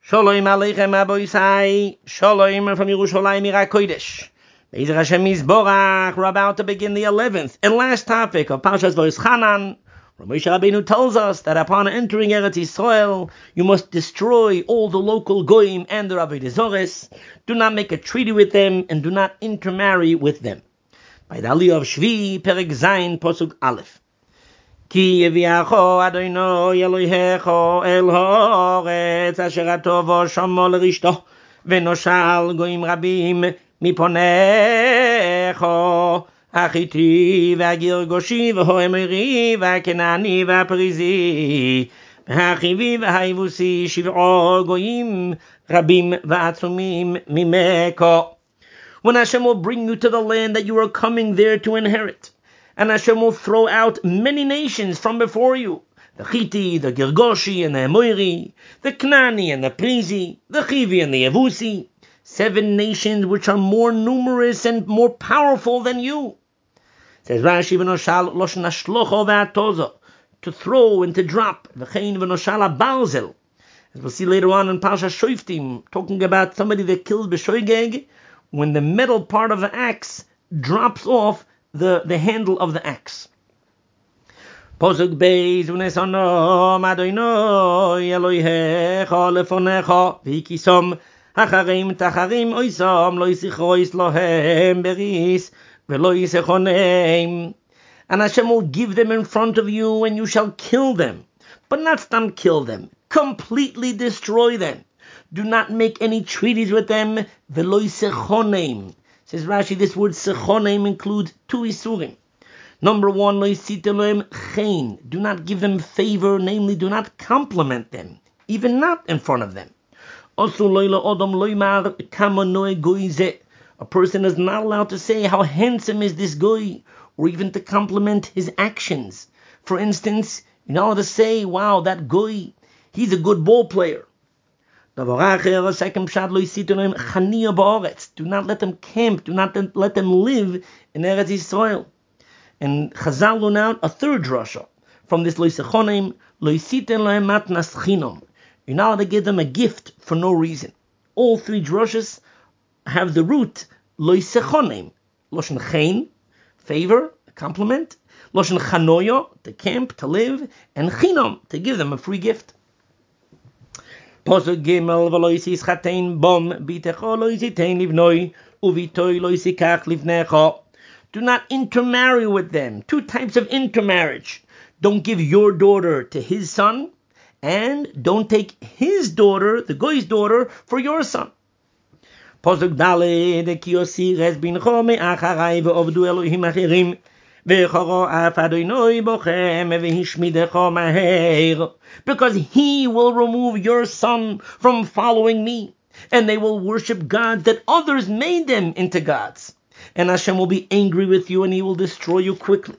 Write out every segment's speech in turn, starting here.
Shalom Aleichem Aboisai. Shalom from Yerushalayim Ira Kodesh. Be'ezer Hashem Yisborach. We're about to begin the 11th and last topic of Parshas Vayischanan. Moshe Rabbeinu tells us that upon entering Eretz Yisrael, you must destroy all the local goyim and the Avodah Zorah. Do not make a treaty with them and do not intermarry with them. By the Aliyah of Shvi, Perek Zayin, Posuk Aleph. Ki yeviacho Adonai Elohecho el haaretz asher atovo shamo l'rishto v'noshal goyim rabim miponecho achiti v'agirgoshi v'hoemeri v'kenani v'aperizi v'achivi v'haivusi shiv'o goyim rabim v'atzumim mimeko. When Hashem will bring you to the land that you are coming there to inherit, and Hashem will throw out many nations from before you. The Chiti, the Girgoshi, and the Emoiri, the Knani, and the Prizi, the Chivi, and the Yevusi. 7 nations which are more numerous and more powerful than you. Says Rashi, V'noshal Loshen Hashlocho V'atozo, to throw and to drop. V'chein V'noshal HaBarzel. As we'll see later on in Parshas Shoftim, talking about somebody that kills B'shoigeg, when the metal part of the axe drops off the handle of the axe. Posuk Beis Unesono Adonai Elohecha lefonecha v'hikisom hacharim tacharim oisom lo yisichois lohem beris v'lo yisechoneim. And Hashem will give them in front of you, and you shall kill them, but not stam kill them, completely destroy them. Do not make any treaties with them. V'lo yisechoneim. Says Rashi, this word sechonim includes 2 isurim. Number 1, lo yisitelem chen. Do not give them favor, namely do not compliment them, even not in front of them. Also, a person is not allowed to say how handsome is this guy, or even to compliment his actions. For instance, you're not allowed to say, wow, that guy, he's a good ball player. Do not let them camp, do not let them live in Eretz Yisrael. And Chazal learn out a third drasha from this lo yisechonim, lo yisiten lahem matnas chinam. You're not allowed to give them a gift for no reason. All 3 drashas have the root lo yisechonim, loshen chen, favor, a compliment, loshen chanoyo, to camp, to live, and chinam, to give them a free gift. Posuk Gimel v'lo yischatein bom bitecho lo yisitein livnoi uvitoi lo yisikach livnecho. Do not intermarry with them. 2 types of intermarriage. Don't give your daughter to his son, and don't take his daughter, the goy's daughter, for your son. Posuk Daled ki yosires bincho me'acharai ve'ovdu Elohim acherim ve'choro af Adonai bochem ve'hishmidecho maher. Because he will remove your son from following me, and they will worship gods that others made them into gods. And Hashem will be angry with you, and he will destroy you quickly.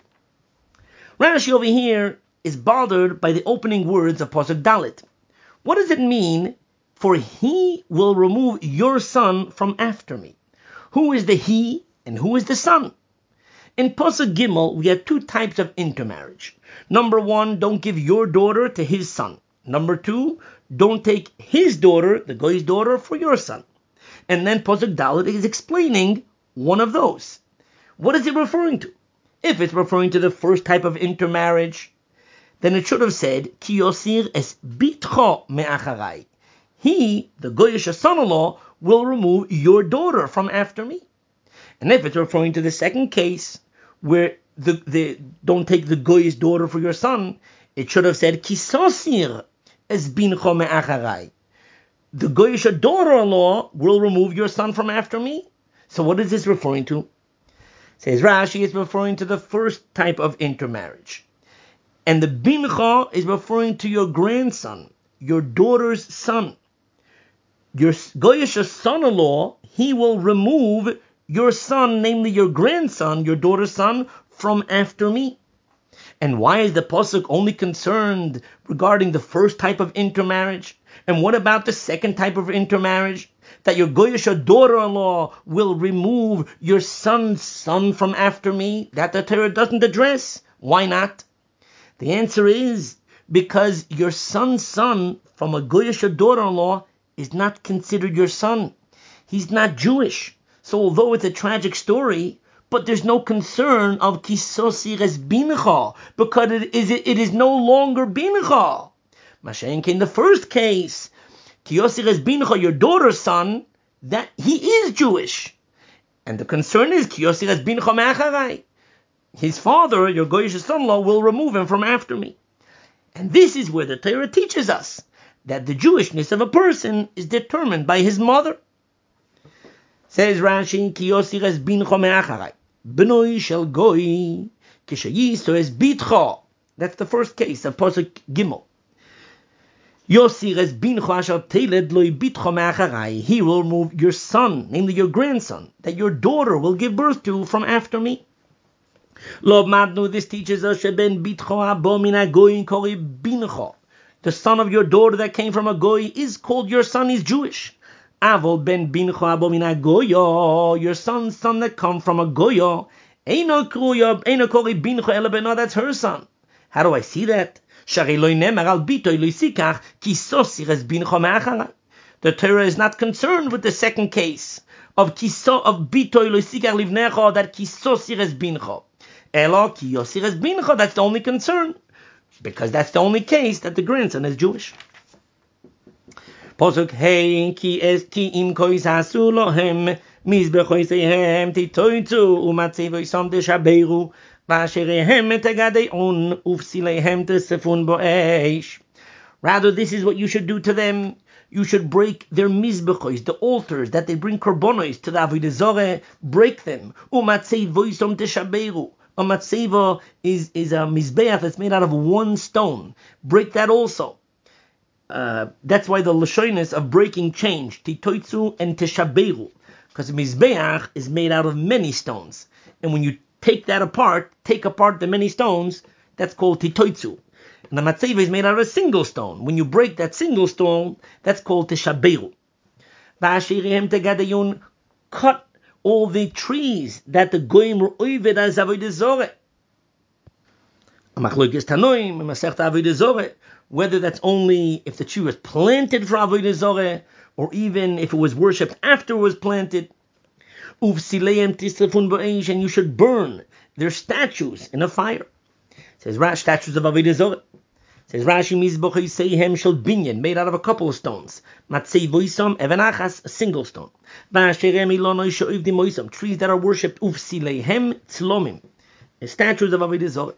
Rashi over here is bothered by the opening words of Pasuk Dalet. What does it mean, for he will remove your son from after me? Who is the he, and who is the son? In Pasuk Gimel, we have 2 types of intermarriage. Number 1, don't give your daughter to his son. Number 2, don't take his daughter, the goy's daughter, for your son. And then Pasuk Dalet is explaining one of those. What is it referring to? If it's referring to the first type of intermarriage, then it should have said, Ki yosir es bitcho me'acharai. He, the goyish son-in-law, will remove your daughter from after me. And if it's referring to the second case, where the don't take the goy's daughter for your son, it should have said kisosir es bincho me'acharai. The goyish daughter-in-law will remove your son from after me. So what is this referring to? Says Rashi, it's referring to the first type of intermarriage, and the bincha is referring to your grandson, your daughter's son. Your goyish son-in-law, he will remove your son, namely your grandson, your daughter's son, from after me. And why is the pasuk only concerned regarding the first type of intermarriage? And what about the second type of intermarriage? That your goyish daughter-in-law will remove your son's son from after me? That the Torah doesn't address. Why not? The answer is because your son's son from a goyish daughter-in-law is not considered your son. He's not Jewish. So although it's a tragic story, but there's no concern of kisosi res bincha, because it is no longer bincha. Mashenk in the first case, kiyosi res bincha, your daughter's son, that he is Jewish. And the concern is kiyosi res bincha me'acharai. His father, your goyish son-in-law, will remove him from after me. And this is where the Torah teaches us that the Jewishness of a person is determined by his mother. Says Rashi, kiyosi res bincha me'acharai. B'noi shel goy, kishayiso es bitcha. That's the first case of Pasuk Gimel. Yosi res bincha asher teled loy bitcha me'acharai. He will remove your son, namely your grandson, that your daughter will give birth to from after me. Lo madnu, this teaches us sheben bitcha abo min hagoyin kori bincha. The son of your daughter that came from a goy is called your son, is Jewish. Avol ben bincha abo min hagoyo, your son's son that come from a goyo, eino kori bincha ela beno, that's her son. How do I see that? Shari lo nemar al bitoy lo yisikach kisosi res bincha me'acharai. The Torah is not concerned with the second case of bitoy lo yisikach livnecha, that kisosi res bincha. Elo kiyosi res bincha, that's the only concern, because that's the only case that the grandson is Jewish. Posuk hey ki im kois hasu lohem mizbechoisehem titoitzu umatzevoisam deshaberu v'asherehem tegadeon ufsilehem tesefun bo'esh. Rather, this is what you should do to them. You should break their mizbechois, the altars that they bring korbanos to the avodah zarah. Break them. Umatzevoisam deshaberu. A matzeva is a mizbeach that's made out of one stone. Break that also. That's why the lashonis of breaking changed, titoitzu and teshaberu, because the mizbeach is made out of many stones, and when you take apart the many stones, that's called titoitzu. And the matzeva is made out of a single stone. When you break that single stone, that's called teshaberu. V'ashirihem tegadayun, cut all the trees that the goyim were oived as avodah zarah. Machlokes tanoim masechta avodah zarah, whether that's only if the tree was planted for avodah zarah, or even if it was worshipped after it was planted. Uvsileim tisrefun bo'eish, and you should burn their statues in a fire. Says Rashi, statues of avodah zarah. Says Rashi, mizbachos seihem shel binyan, made out of a couple of stones. Matzevoisam even achas, a single stone. V'asherem ilonoi she'ovdim moisam, trees that are worshipped. Uvsileihem tzlomim, statues of avodah zarah.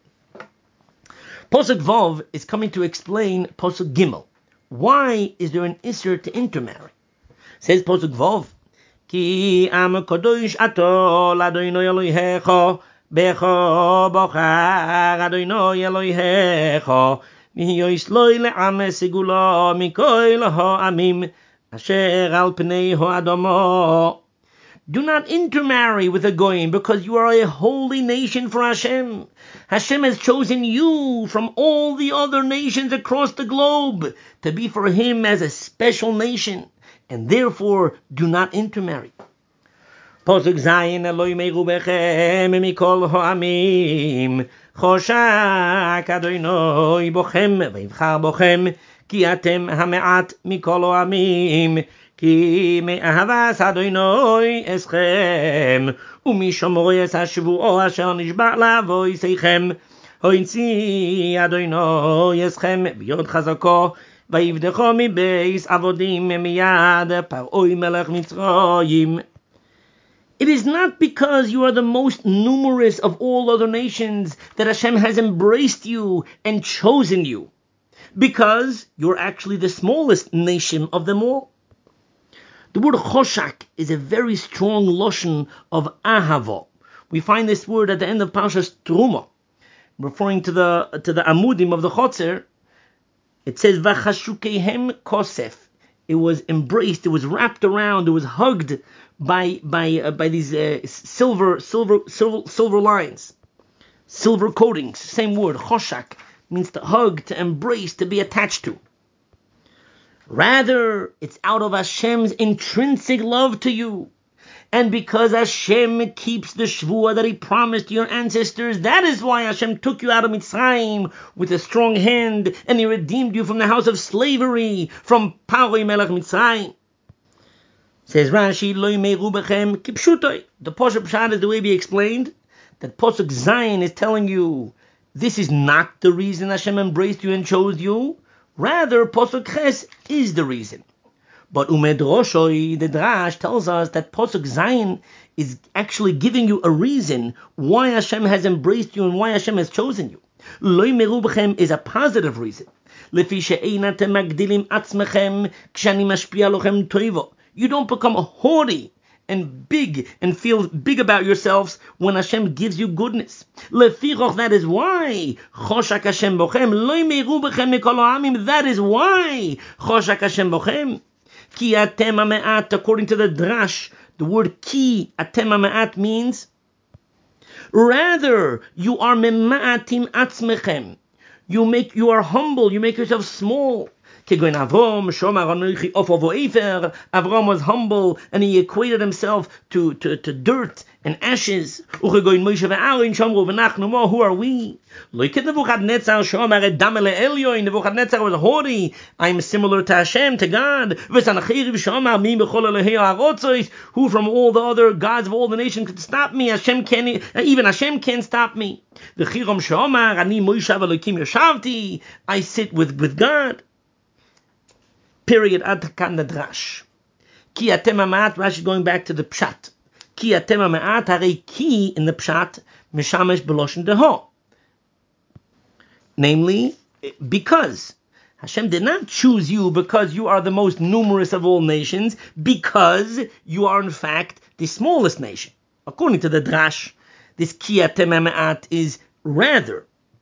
Posuk Vav is coming to explain Posuk Gimel. Why is there an isser to intermarry? Says Posuk Vav, Ki am kodosh atol Adonai Elohecha becho bochar Adonai Elohecha miyois loy le'am segula mikoil ha'amim asher al pnei ha'adamo. Do not intermarry with a goyim, because you are a holy nation for Hashem. Hashem has chosen you from all the other nations across the globe to be for Him as a special nation, and therefore do not intermarry. Posuk Zayin Eloi meiru bechem mikol ha'amim choshak Adonai bochem v'yivchar bochem ki atem ha'me'at mikol ha'amim Ki me'ahavas Adonai eschem u'mishomroi es hashvu'o asher nishba' la'avoseichem hointzi Adonai eschem b'yod chazako v'yivdecho mibeis avodim miyad paroi melech Mitzrayim. It is not because you are the most numerous of all other nations that Hashem has embraced you and chosen you, because you're actually the smallest nation of them all. The word choshak is a very strong lashon of ahava. We find this word at the end of Parshas Teruma, referring to the amudim of the chotzer. It says v'chashukeihem kosef. It was embraced, it was wrapped around, it was hugged by these silver lines, silver coatings. Same word, choshak, means to hug, to embrace, to be attached to. Rather, it's out of Hashem's intrinsic love to you And because Hashem keeps the shvuah that He promised your ancestors, that is why Hashem took you out of Mitzrayim with a strong hand, and He redeemed you from the house of slavery, from Paroi Melech Mitzrayim. Says Rashi, Lo meiru bechem kipshutoi. The Pasuk Pshat is the way we explained, that Pasuk Zayin is telling you, this is not the reason Hashem embraced you and chose you. Rather, Pasuk Ches is the reason. But Umed Roshoi, the Drash, tells us that Pasuk Zayin is actually giving you a reason why Hashem has embraced you and why Hashem has chosen you. Lo meiru bechem is a positive reason. Lefi she'ein atem magdilim atzmechem k'shani mashpia lochem toivo. You don't become haughty and big and feel big about yourselves when Hashem gives you goodness. Lefichoch, that is why. Choshak Hashem bochem, lo meiru bechem mikol ha'amim. That is why. Choshak Hashem bochem. Ki atem ha'me'at, according to the Drash, the word ki atem ha'me'at means rather you are mema'atim atzmechem. You are humble, you make yourself small. Avram was humble and he equated himself to dirt and ashes. Who are we? Nebuchadnezzar was haughty. I am similar to Hashem, to God. Who from all the other gods of all the nations could stop me? Even Hashem can't stop me. I sit with God. Period. Atakan the Drash. Ki atem ha'me'at, Rashi going back to the Pshat. Ki atem ha'me'at, harei ki in the Pshat, mishamesh b'loshen deho. Namely, because Hashem did not choose you because you are the most numerous of all nations, because you are in fact the smallest nation. According to the Drash, this ki atem ha'me'at is rather,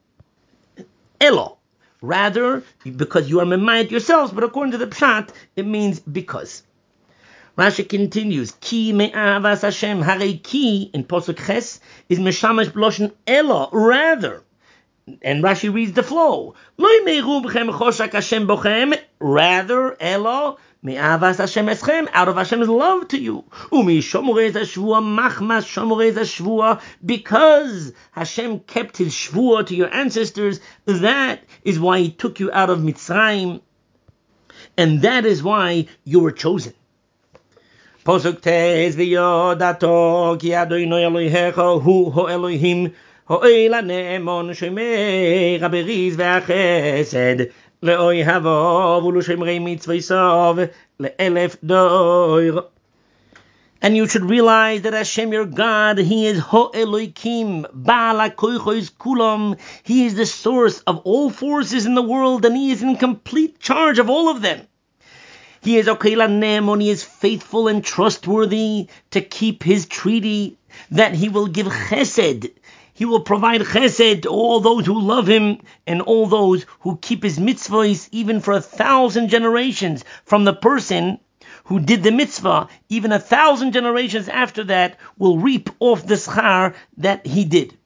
elo. Rather, because you are memayit yourselves, but according to the Pshat, it means because. Rashi continues, Ki me'avas Hashem, harei ki, in Posuk Ches, is meshamash b'loshen elo, rather. And Rashi reads the flow. Lo meiru b'chem choshak Hashem bochem, rather, elo, me'avas Hashem eschem, out of Hashem's love to you. Umi shomorei zashvua, machmas shomorei zashvua, because Hashem kept His shvua to your ancestors, that is why He took you out of Mitzrayim, and that is why you were chosen. Posuk Tez v'yodato ki Adonai Elohecha hu Elohim ho'ela ne'emon shemei raberiz ve'achesed le'oi havav u'lu'shemrei mitzvaysav le'elef doir. And you should realize that Hashem, your God, He is Ho-Elohim, Baal HaKoychos Kulam. He is the source of all forces in the world, and He is in complete charge of all of them. He is Okeila Nemon, He is faithful and trustworthy to keep His treaty, that He will give chesed. He will provide chesed to all those who love Him and all those who keep His mitzvahs, even for 1,000 generations from the person who did the mitzvah. Even 1,000 generations after that will reap off the schar that he did.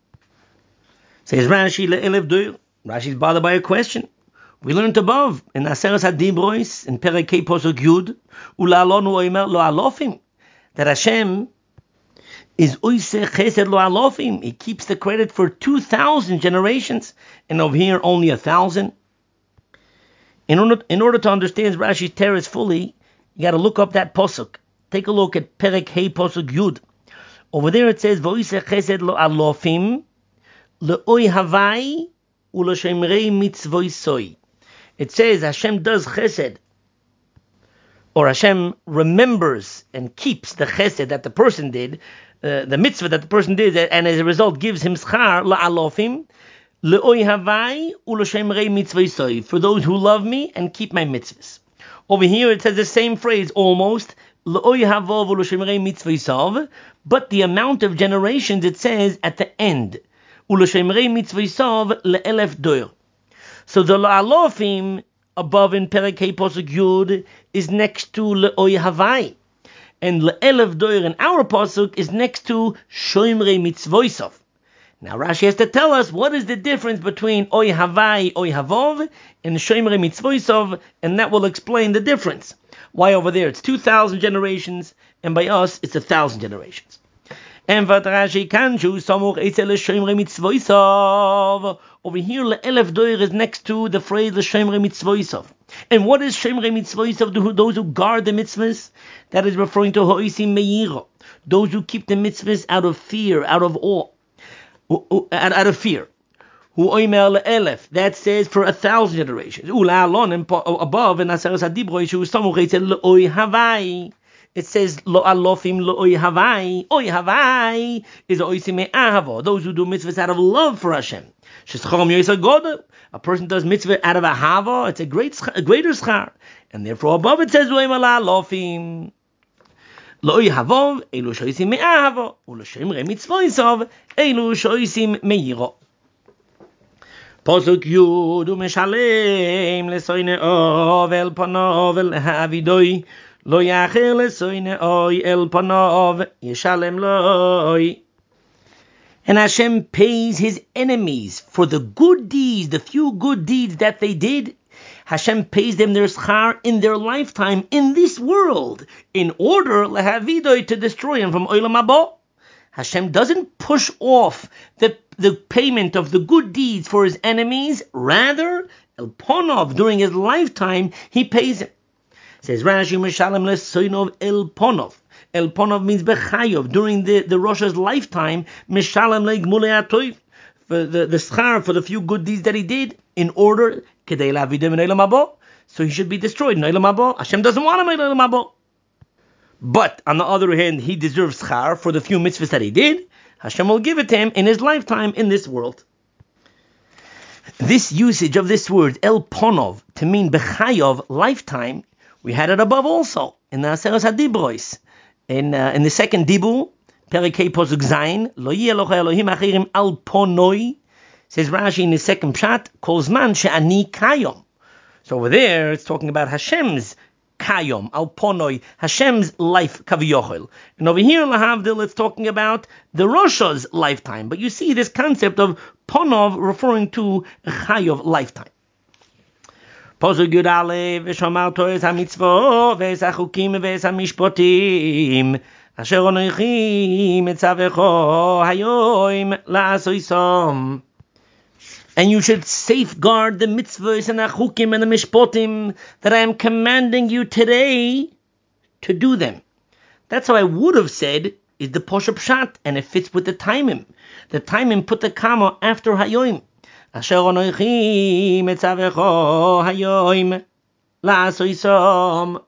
Says Rashi, le'elev doir. Rashi is bothered by a question. We learned above in Aseres HaDibros in Perek Posuk Yud, u'la'alonu oimer lo alofim, that Hashem is oiseh chesed lo alofim. He keeps the credit for 2,000 generations, and over here only 1,000. In order to understand Rashi's teretz fully, you got to look up that posuk. Take a look at Perek Hey Posuk Yud. Over there it says, "Voiseh chesed lo alofim, le'oi havai u'lo'shemrei mitzvoisoi." It says Hashem does chesed, or Hashem remembers and keeps the chesed that the person did, the mitzvah that the person did, and as a result gives him schar la'alofim, le'oi havai u'lo'shemrei mitzvoisoi, for those who love me and keep my mitzvahs. Over here it says the same phrase almost, but the amount of generations it says at the end. So the la'alofim above in Perek Hey Posuk Yud is next to le'oi havai, and le'elef doir in our Posuk is next to shoimrei mitzvoisov. Now Rashi has to tell us what is the difference between Oy Havai, Oy Havov, and Shoimrei Mitzvoisov, and that will explain the difference. Why over there it's 2,000 generations, and by us it's 1,000 generations. And Vatrashi Kanju Samuch Eitzel Shemre Mitzvoisov. Over here, Le'elef Doir is next to the phrase L'Shemre Mitzvoisov. And what is Shemre Mitzvoisov? Those who guard the mitzvahs? That is referring to Ho'isim Meiro. Those who keep the mitzvahs out of fear, out of awe, out of fear. Hu Oimer Le'elef. That says for 1,000 generations. Ula'alon above in Aseres HaDibro Shu Samuch Eitzel L'Oi Havai. It says lo alofim lo oy havai. Oy havai is oisim ahavo. Those who do mitzvahs out of love for Hashem. Sheschom yoysa godel. A person does mitzvah out of ahava. It's a greater schar. And therefore above it says lo alofim lo oy havov elu shoisim ahavo ulo shemre mitzvoisov elu shoisim meiro. Posuk Yud umeshalem lesoine ovel panovel havidoi. Lo yachel soine oy el panov yeshalem loy. And Hashem pays his enemies for the good deeds, the few good deeds that they did. Hashem pays them their schar in their lifetime in this world, in order lehavidoy to destroy him from olam haba. Hashem doesn't push off the payment of the good deeds for his enemies. Rather, el panov during his lifetime he pays him. Says Rashi, Meshalem lesoinov el ponov. El ponov means bechayov. During the Rosh's lifetime, Meshalem legmulei atoiv. For the schar, for the few good deeds that he did, in order, kedei lavidim in olam haba. So he should be destroyed in olam haba. Hashem doesn't want him in olam haba. But, on the other hand, he deserves schar for the few mitzvahs that he did. Hashem will give it to him in his lifetime in this world. This usage of this word, el ponov, to mean bechayov, lifetime, we had it above also in the Aseres HaDibros. In the second Dibu, Perikei Posuk Zayin, Lo yeh locha Elohim achirim al ponoi, says Rashi in the second Pshat, Kol zman she'ani kayom. So over there, it's talking about Hashem's kayom, al ponoi, Hashem's life, kaviyochel. And over here, lahavdil, it's talking about the Rosh's lifetime. But you see this concept of ponov referring to chayov, lifetime. Posuk Yud Aleph v'shomar Torah hamitzvot v'esachukim v'esamishpotim asher anochi mitzavecho hayoim la'asoisom. And you should safeguard the mitzvahs and the chukim and the mishpotim that I am commanding you today to do them. That's how I would have said is the Poshup Pshat, and it fits with the timing. The timing put the comma after hayoim. Asher anochi mitzavecho hayoim la'asoisom.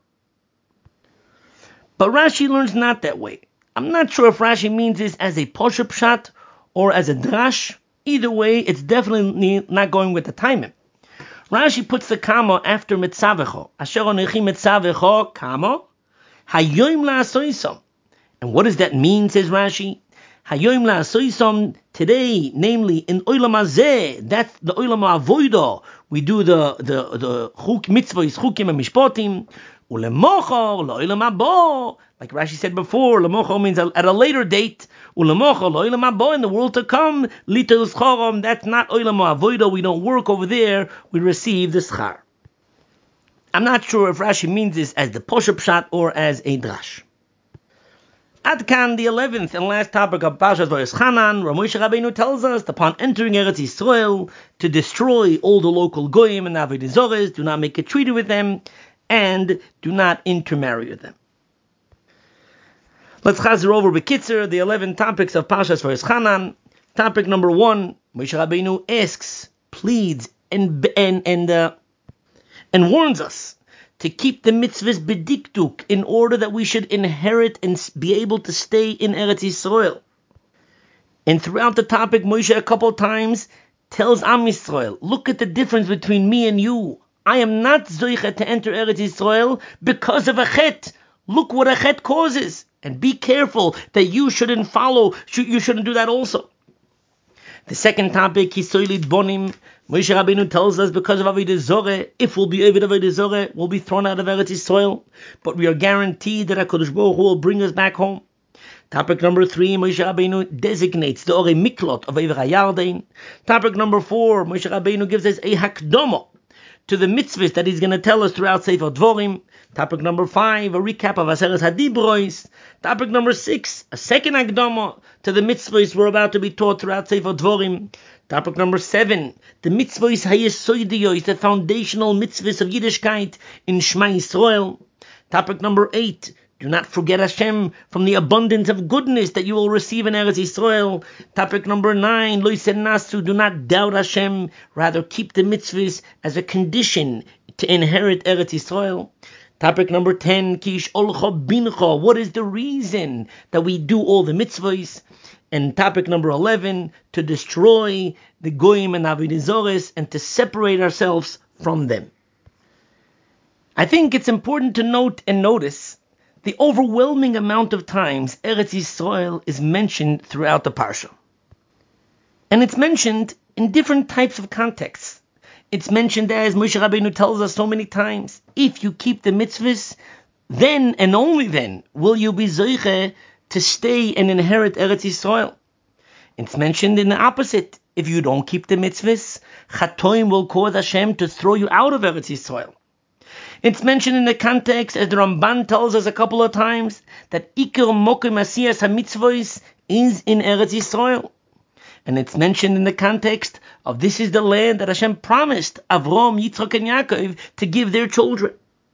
But Rashi learns not that way. I'm not sure if Rashi means this as a Poshup Pshat or as a drash. Either way, it's definitely not going with the timing. Rashi puts the comma after mitzavecho. Asher anochi mitzavecho, comma, hayoim la'asoisom. And what does that mean, says Rashi? Hayoim la'asoisom, today, namely in olam hazeh, that's the olam ha'avoida. We do the mitzvahs, chukim and mishpotim. Ulemochor lo'olam haba, like Rashi said before. Lemochor means at a later date. Ulemochor lo'olam haba, in the world to come. Litel schorom, that's not olam ha'avoida. We don't work over there. We receive the schar. I'm not sure if Rashi means this as the Poshup Pshat or as a drash. Adkan, the 11th and last topic of Parshas Vayeschanan, Moshe Rabbeinu tells us that upon entering Eretz Yisrael, to destroy all the local goyim and avodah zarah, do not make a treaty with them, and do not intermarry with them. Let's chazer over Bekitzer, the 11 topics of Parshas Vayeschanan. Topic number 1, Moshe Rabbeinu asks, pleads, and warns us to keep the mitzvahs bedikduk in order that we should inherit and be able to stay in Eretz Yisrael. And throughout the topic, Moshe a couple times tells Am Yisrael, look at the difference between me and you. I am not zoicha to enter Eretz Yisrael because of a chet. Look what a chet causes. And be careful that you shouldn't follow, you shouldn't do that also. The second topic, Hisoilid Bonim, Moshe Rabbeinu tells us because of avodah zarah, if we'll be avodah zarah, we'll be thrown out of Eretz Yisrael, but we are guaranteed that HaKadosh Baruch Hu will bring us back home. Topic number 3, Moshe Rabbeinu designates the Orei Miklot of Ever HaYarden. Topic number 4, Moshe Rabbeinu gives us a hakdomo to the mitzvahs that he's going to tell us throughout Sefer Dvorim. Topic number 5, a recap of Aseres Hadibros. Topic number 6, a second Akdama to the mitzvahs we're about to be taught throughout Sefer Dvorim. Topic number 7, the mitzvahs hayesoidiyos, the foundational mitzvahs of Yiddishkeit in Shema Yisrael. Topic number 8, do not forget Hashem from the abundance of goodness that you will receive in Eretz Yisrael. Topic number 9, Lo Nasu, do not doubt Hashem, rather keep the mitzvahs as a condition to inherit Eretz Yisrael. Topic number 10, Kish Olcha Bincha, what is the reason that we do all the mitzvahs? And topic number 11, to destroy the Goyim and Avodah Zarah and to separate ourselves from them. I think it's important to note and notice the overwhelming amount of times Eretz Yisrael is mentioned throughout the Parsha. And it's mentioned in different types of contexts. It's mentioned as Moshe Rabbeinu tells us so many times, if you keep the mitzvahs, then and only then will you be zoiche to stay and inherit Eretz Yisrael. It's mentioned in the opposite. If you don't keep the mitzvahs, Chatoim will cause Hashem to throw you out of Eretz Yisrael. It's mentioned in the context, as the Ramban tells us a couple of times, that Iker Mokim Asiyas HaMitzvos is in Eretz Yisrael. And it's mentioned in the context of this is the land that Hashem promised Avram, Yitzchak, and Yaakov to give their children.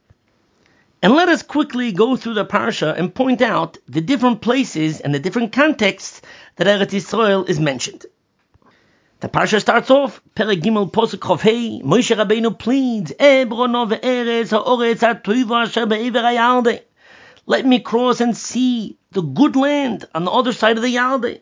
And let us quickly go through the Parsha and point out the different places and the different contexts that Eretz Yisrael is mentioned. The Parsha starts off, Perek Gimel Posuk Chof Hei, Moshe Rabbeinu pleads, Ebrono ve'eretz ha'oretz ha'toiva asher be'ever ha'Yardei. Let me cross and see the good land on the other side of the Yardei.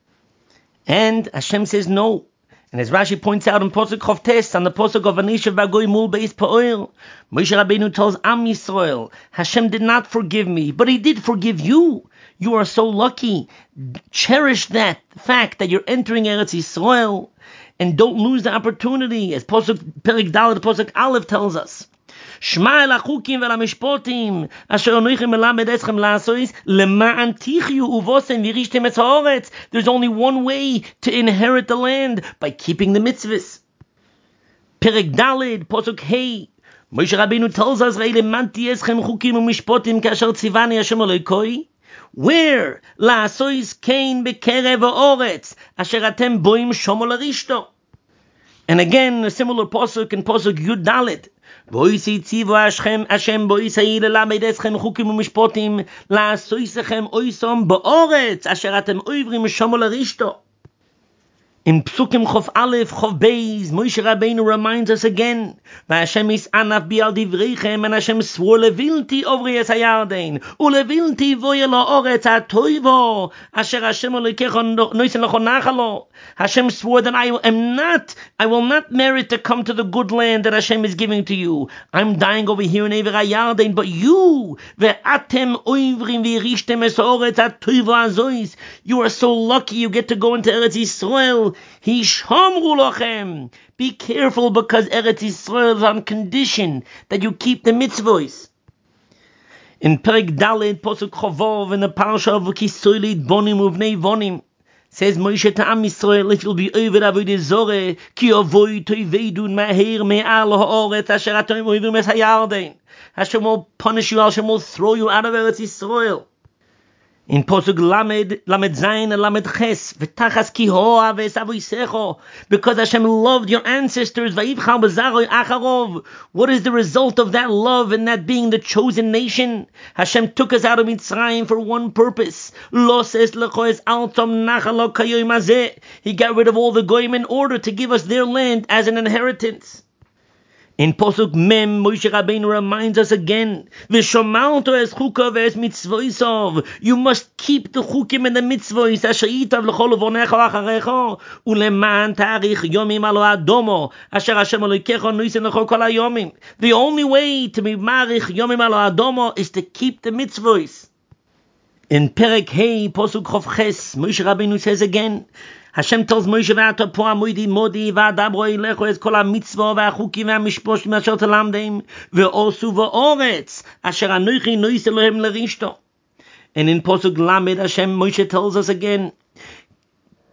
And Hashem says no. And as Rashi points out in Posuk Chof Tes, on the Posuk of Anishav Bagoy Mul Beis Pa'or, Moshe Rabbeinu tells Am Yisrael, Hashem did not forgive me, but He did forgive you. You are so lucky. Cherish that fact that you're entering Eretz Yisrael and don't lose the opportunity. As Posuk Perek Dalet Posuk Aleph tells us, Shma el hachukim ve'el hamishpotim asher anochi melamed eschem la'asos lema'an tichyu uvosem v'rishtem es haaretz. There's only one way to inherit the land, by keeping the mitzvahs. Perek Dalet Posuk Hei, Moshe Rabbeinu tells us, Le'lemanti eschem chukim u'mishpotim kasher tzivani Hashem Elokoi. Where la'asos kein bekerev ha'oretz asher atem boim shomo l'rishto. And again, a similar posuk in posuk Yud Dalet. Voisi tzivu Hashem boisai lelamed eschem chukim u'mishpotim la'asosechem oisom ba'oretz asher atem oivrim shomo l'rishto. In Psukim Chof Aleph, Chof Beis, Moshe Rabbeinu reminds us again, Hashem is anaf bi'al divreichem, and Hashem swore levilti ovri es hayarden, ulevilti voye la'oretz ha'toivo, asher Hashem olikecho noisen lecho nachalo. Hashem swore that I will not merit to come to the good land that Hashem is giving to you. I'm dying over here in Ever HaYarden, but you, ve'atem oivrim v'yirishtem es ha'oretz ha'toivo azois, you are so lucky you get to go into Eretz Yisrael. Hishamru lachem. Be careful, because Eretz Yisrael is on condition that you keep the mitzvahs. In Perek Dalet Posuk Chavov, in the Parsha of Kisoylid Bonim Uvnei Vonim, says Moshe to Am Yisrael, if you'll be over Avodah Zarah, ki avoid toivedun me'her me'al ha'oretz asher atem oivrim es hayarden. Hashem will punish you. Hashem will throw you out of Eretz Yisrael. In Posuk Lamed Zayin and Lamed Ches, V'tachas ki ho'av es avoisecho, because Hashem loved your ancestors, Vayivchal b'zaroi acharov. What is the result of that love and that being the chosen nation? Hashem took us out of Mitzrayim for one purpose. Los es lecho es altom nachalo kayoim hazeh. He got rid of all the goyim in order to give us their land as an inheritance. In Posuk Mem, Moshe Rabbeinu reminds us again, V'shomalto es chukav es mitzvoisov. You must keep the chukim and the mitzvos, asher yitav l'chol uvonecha acharecha, uleman tarich yomim alo adomo, asher Hashem Elokecha noisen l'chol kol hayomim. The only way to be marich yomim alo adomo is to keep the mitzvos. In Perek Hei, Posuk Chof Ches, Moshe Rabbeinu says again, Hashem tells Moshe v'ata po amoidi modi v'adabro ilecho es kol ha-mitzvah v'achukim v'amishposhim asher telamdeim v'osu v'oretz asher anochi nois Elohem l'rishto. And in Posuk Lamed, Hashem Moshe tells us again,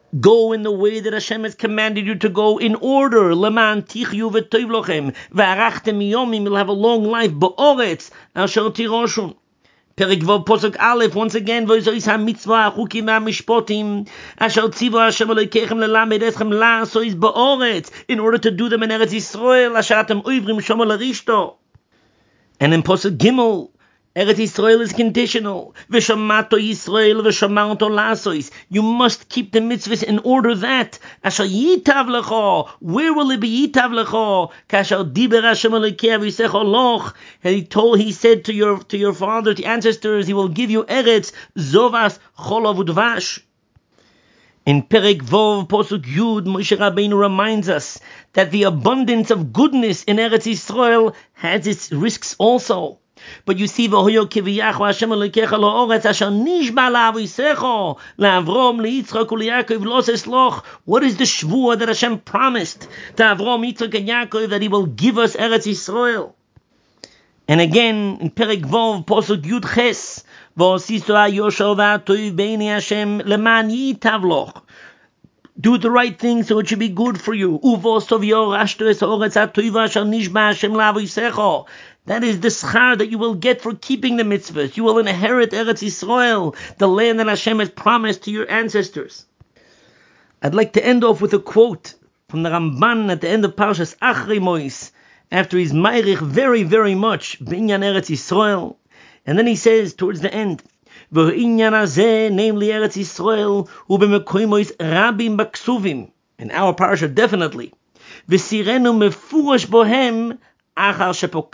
Go in the way that Hashem has commanded you to go in order. Leman tichyu v'toiv lochem v'arachtem yomim, you'll have a long life. Ba'oretz asher tiroshun. Perek Vav Posuk Aleph, once again, v'zois ha-mitzvah achukim v'amishpotim asher tzivu Hashem Elokeichem lelamed etchem la'asois ba'oretz, in order to do them in Eretz Yisrael asher atem oivrim shomer l'rishto. And in Posuk Gimel, Eretz Yisrael is conditional. V'shamato Yisrael v'shamato lasois. You must keep the mitzvahs in order that asher yitav lecho. Where will it be yitav lecho? Kasher diber Hashem Elokeinu v'yisecho loch. He said to your father, to ancestors, he will give you Eretz zovas cholav udvash. In Perek Vov Posuk Yud, Moshe Rabbeinu reminds us that the abundance of goodness in Eretz Yisrael has its risks also. But you see, V'hoyo kiviyachu Hashem Elokecha la'oretz asher nishba la'avisecho la'Avrom li'Yitzchak u'li'Yakov lo esloch. What is the shvua that Hashem promised to Avrom, Yitzchak, and Yaakov, that He will give us Eretz Yisrael? And again, in Perek Vov Posuk Yud Ches, V'osisto ha'yosher v'ha'toiv b'einei Hashem leman yitav loch. Do the right thing so it should be good for you. Uvosov yorashto es ha'oretz ha'toiva asher nishba Hashem la'avisecho. That is the schar that you will get for keeping the mitzvahs. You will inherit Eretz Yisrael, the land that Hashem has promised to your ancestors. I'd like to end off with a quote from the Ramban at the end of Parshas Achrei Mos, after he's meirich very, very much b'inyan Eretz Yisrael. And then he says towards the end, v'inyan hazeh, namely Eretz Yisrael, u'b'mekoimos rabim b'ksuvim, in our parsha definitely, v'sirenu mefurash bohem, after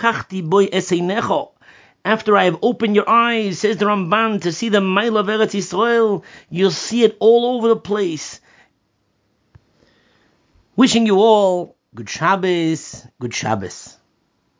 I have opened your eyes, says the Ramban, to see the mile of Eretz Yisrael, you'll see it all over the place. Wishing you all good Shabbos, good Shabbos.